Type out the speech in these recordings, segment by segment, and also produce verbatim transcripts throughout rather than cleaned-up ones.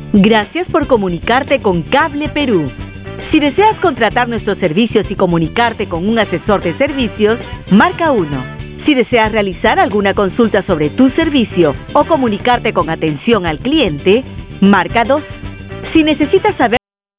Gracias por comunicarte con Cable Perú. Si deseas contratar nuestros servicios y comunicarte con un asesor de servicios, marca uno. Si deseas realizar alguna consulta sobre tu servicio o comunicarte con atención al cliente, marca dos. Si necesitas saber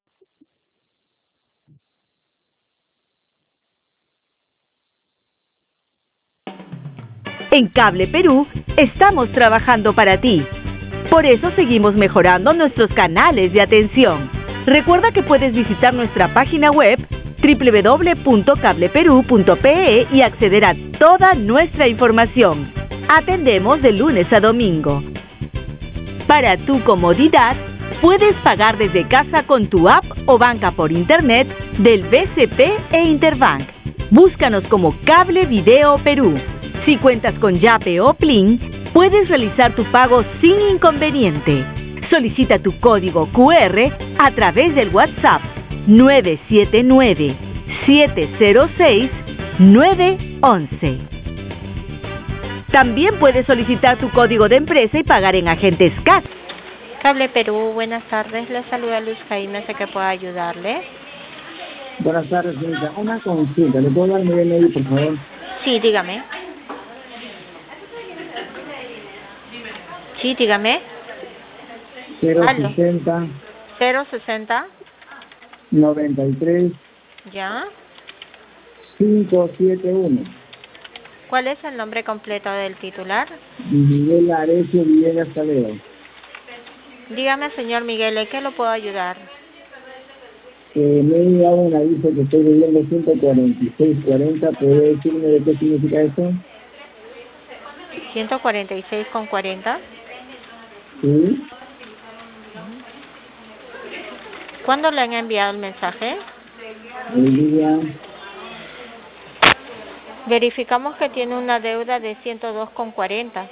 En Cable Perú, estamos trabajando para ti. Por eso seguimos mejorando nuestros canales de atención. Recuerda que puedes visitar nuestra página web doble u doble u doble u punto cable perú punto pe e y acceder a toda nuestra información. Atendemos de lunes a domingo. Para tu comodidad, puedes pagar desde casa con tu app o banca por internet del B C P e Interbank. Búscanos como Cable Video Perú. Si cuentas con Yape o Plin, puedes realizar tu pago sin inconveniente. Solicita tu código cu erre a través del WhatsApp nueve siete nueve, siete cero seis, nueve once. También puedes solicitar tu código de empresa y pagar en agentes C A S. Cable Perú, buenas tardes. Le saluda Luz Jaime, sé que puedo ayudarle. Buenas tardes, señorita. Una consulta. ¿Le puedo dar mi D N I, por favor? Sí, dígame. Sí, dígame. cero sesenta. cero sesenta. noventa y tres. Ya. quinientos setenta y uno. ¿Cuál es el nombre completo del titular? Miguel Arecio Villegas Calero. Dígame, señor Miguel, ¿en qué lo puedo ayudar? Eh, me ha llegado un aviso que estoy debiendo ciento cuarenta y seis cuarenta. ¿Puede decirme de qué significa eso? ciento cuarenta y seis con cuarenta. Sí. ¿Cuándo le han enviado el mensaje? El día. Verificamos que tiene una deuda de ciento dos con cuarenta.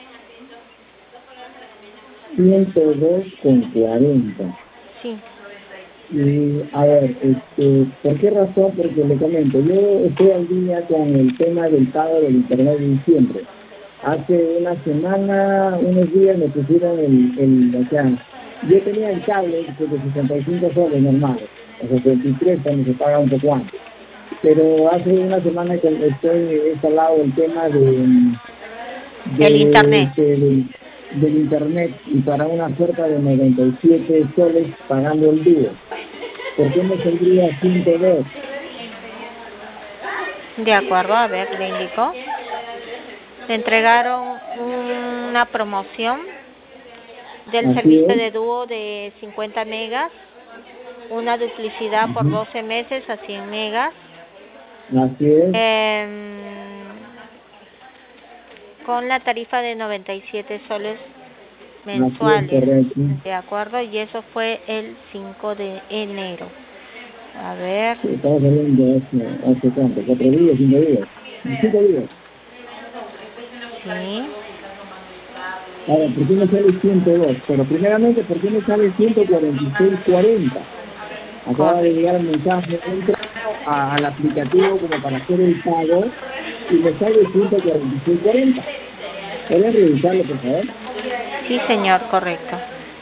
ciento dos con cuarenta. Sí. Y, a ver, este, ¿por qué razón? Porque le comento, yo estoy al día con el tema del pago del internet de diciembre. Hace una semana, unos días me pusieron el, el, o sea, yo tenía el cable de sesenta y cinco soles normales, o sesenta y tres cuando se paga un poco antes. Pero hace una semana que estoy he instalado el tema de, de el internet. De, de, del internet y para una oferta de noventa y siete soles pagando el día. ¿Por qué me saldría ciento dos? De acuerdo, a ver, le indico. Le entregaron una promoción del Así servicio es. de dúo de cincuenta megas, una duplicidad por doce meses a cien megas. Así es. Eh, con la tarifa de noventa y siete soles mensuales. Es, de acuerdo, y eso fue el cinco de enero. A ver. Sí, estamos hablando de hace, hace cuánto, cuatro días, cinco días. Cinco días. Sí. Ahora, ¿por qué me sale ciento dos? Pero primeramente, ¿por qué me sale ciento cuarenta y seis cuarenta? Acaba de llegar el mensaje, entro a, al aplicativo como para hacer el pago y me sale ciento cuarenta y seis cuarenta. ¿Pueden revisarlo, por favor? Sí, señor, correcto.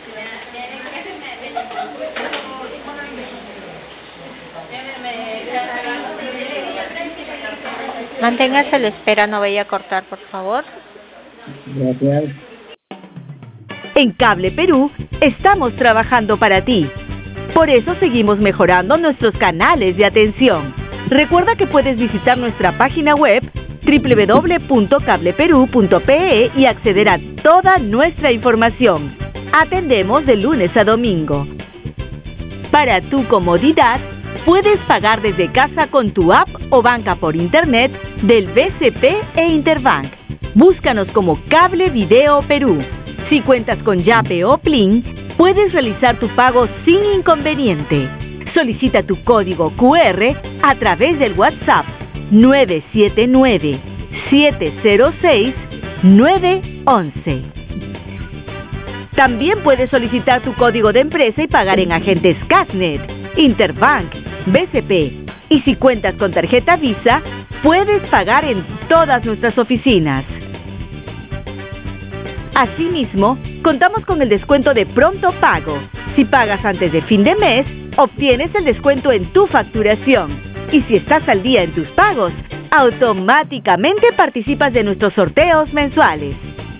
Manténgase a la espera, no vaya a cortar, por favor. Gracias. En Cable Perú, estamos trabajando para ti. Por eso seguimos mejorando nuestros canales de atención. Recuerda que puedes visitar nuestra página web doble u doble u doble u punto cable perú punto pe e y acceder a toda nuestra información. Atendemos de lunes a domingo. Para tu comodidad, puedes pagar desde casa con tu app o banca por internet del B C P e Interbank. Búscanos como Cable Video Perú. Si cuentas con Yape o Plin, puedes realizar tu pago sin inconveniente. Solicita tu código cu erre a través del WhatsApp nueve siete nueve, siete cero seis, nueve once. También puedes solicitar tu código de empresa y pagar en agentes Casnet, Interbank, B C P. Y si cuentas con tarjeta Visa, puedes pagar en todas nuestras oficinas. Asimismo, contamos con el descuento de Pronto Pago. Si pagas antes de fin de mes, obtienes el descuento en tu facturación. Y si estás al día en tus pagos, automáticamente participas de nuestros sorteos mensuales.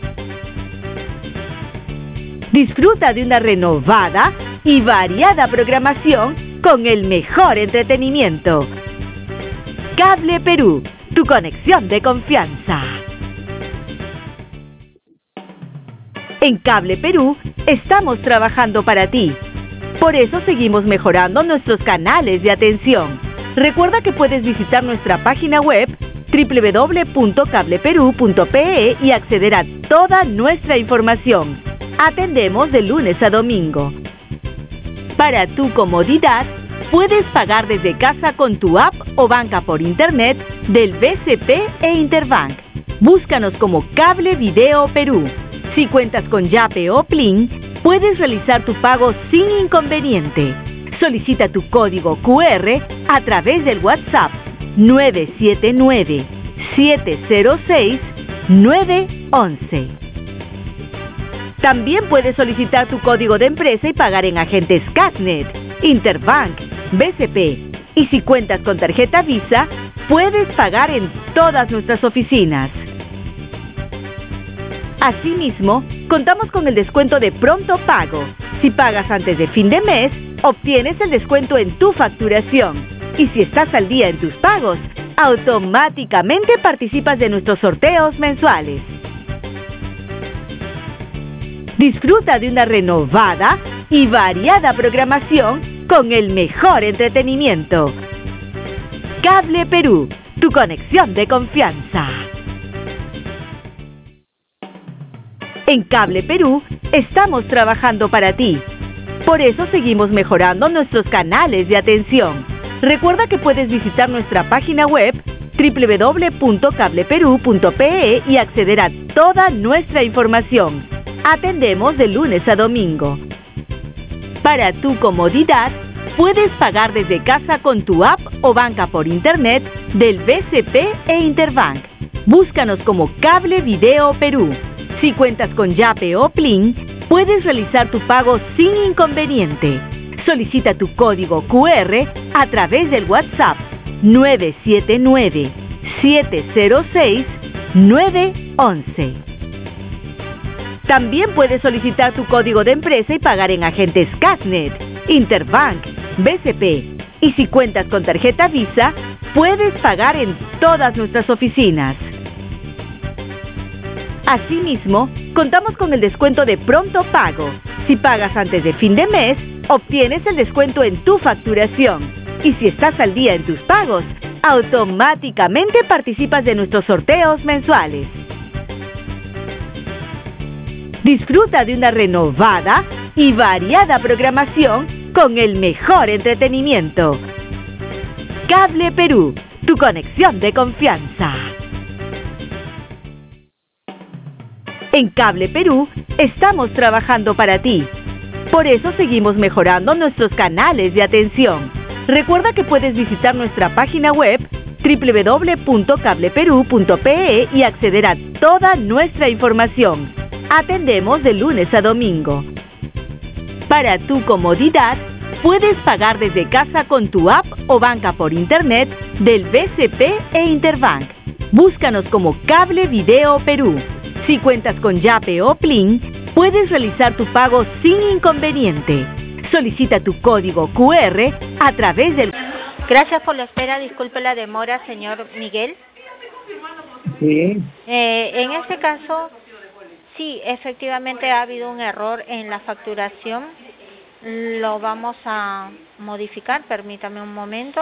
Disfruta de una renovada y variada programación con el mejor entretenimiento. Cable Perú, tu conexión de confianza. En Cable Perú estamos trabajando para ti. Por eso seguimos mejorando nuestros canales de atención. Recuerda que puedes visitar nuestra página web doble u doble u doble u punto cable perú punto pe e y acceder a toda nuestra información. Atendemos de lunes a domingo. Para tu comodidad, puedes pagar desde casa con tu app o banca por internet del B C P e Interbank. Búscanos como Cable Video Perú. Si cuentas con Yape o Plin, puedes realizar tu pago sin inconveniente. Solicita tu código cu erre a través del WhatsApp nueve siete nueve, siete cero seis, nueve once. También puedes solicitar tu código de empresa y pagar en agentes Catnet, Interbank, B C P. Y si cuentas con tarjeta Visa, puedes pagar en todas nuestras oficinas. Asimismo, contamos con el descuento de pronto pago. Si pagas antes de fin de mes, obtienes el descuento en tu facturación. Y si estás al día en tus pagos, automáticamente participas de nuestros sorteos mensuales. Disfruta de una renovada y variada programación con el mejor entretenimiento. Cable Perú, tu conexión de confianza. En Cable Perú estamos trabajando para ti. Por eso seguimos mejorando nuestros canales de atención. Recuerda que puedes visitar nuestra página web doble u doble u doble u punto cable perú punto pe e y acceder a toda nuestra información. Atendemos de lunes a domingo. Para tu comodidad, puedes pagar desde casa con tu app o banca por internet del B C P e Interbank. Búscanos como Cable Video Perú. Si cuentas con Yape o Plin, puedes realizar tu pago sin inconveniente. Solicita tu código cu erre a través del WhatsApp nueve siete nueve, siete cero seis, nueve once. También puedes solicitar tu código de empresa y pagar en agentes Catnet, Interbank, B C P. Y si cuentas con tarjeta Visa, puedes pagar en todas nuestras oficinas. Asimismo, contamos con el descuento de pronto pago. Si pagas antes de fin de mes, obtienes el descuento en tu facturación. Y si estás al día en tus pagos, automáticamente participas de nuestros sorteos mensuales. Disfruta de una renovada y variada programación con el mejor entretenimiento. Cable Perú, tu conexión de confianza. En Cable Perú estamos trabajando para ti. Por eso seguimos mejorando nuestros canales de atención. Recuerda que puedes visitar nuestra página web doble u doble u doble u punto cable perú punto pe e y acceder a toda nuestra información. Atendemos de lunes a domingo. Para tu comodidad, puedes pagar desde casa con tu app o banca por internet del B C P e Interbank. Búscanos como Cable Video Perú. Si cuentas con Yape o Plin, puedes realizar tu pago sin inconveniente. Solicita tu código cu erre a través del... Gracias por la espera, disculpe la demora, señor Miguel. Sí. Eh, en este caso, sí, efectivamente ha habido un error en la facturación. Lo vamos a modificar, permítame un momento.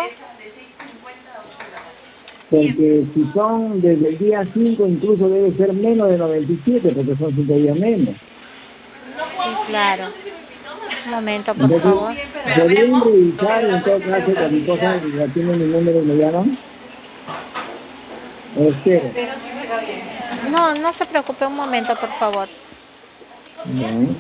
Porque si son desde el día cinco, incluso debe ser menos de noventa y siete, porque son cinco días menos. Sí, claro. Un momento, por Entonces, favor. ¿podrían revisar en todo caso cualquier cosa que ya tienen mi número y me llaman? ¿O espero? No, no se preocupe, un momento, por favor. No.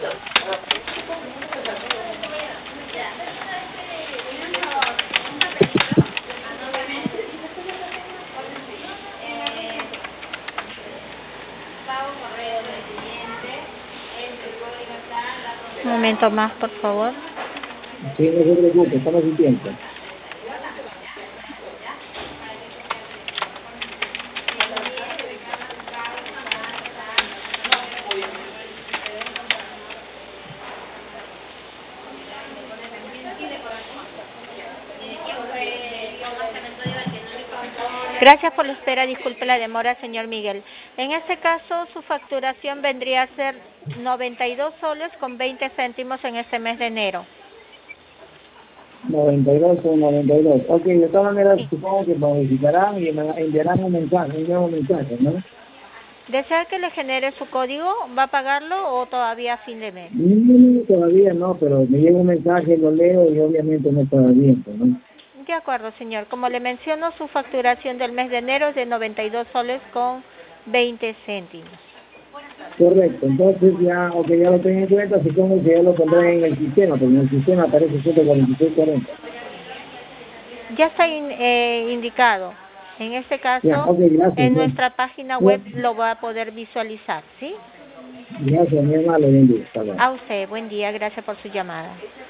Un momento más, por favor. Sí, no se preocupe, estamos sin tiempo. Gracias por la espera, disculpe la demora, señor Miguel. En este caso, su facturación vendría a ser noventa y dos soles con veinte céntimos en este mes de enero. noventa y dos o noventa y dos. Ok, de todas maneras, sí. Supongo que modificarán y enviarán un mensaje, un nuevo mensaje, ¿no? ¿Desea que le genere su código? ¿Va a pagarlo o todavía a fin de mes? No, todavía no, pero me llega un mensaje, lo leo y obviamente no está bien, ¿no? De acuerdo, señor. Como le menciono, su facturación del mes de enero es de noventa y dos soles con veinte céntimos. Correcto, entonces ya, ok, ya lo tengo en cuenta, supongo que ya lo pondré en el sistema, porque en el sistema aparece ciento cuarenta y seis cuarenta. Ya está in, eh, indicado. En este caso, ya, okay, gracias, en ya. nuestra página web ya. Lo va a poder visualizar, ¿sí? Gracias, mi hermano, bendiga. A usted, buen día, gracias por su llamada.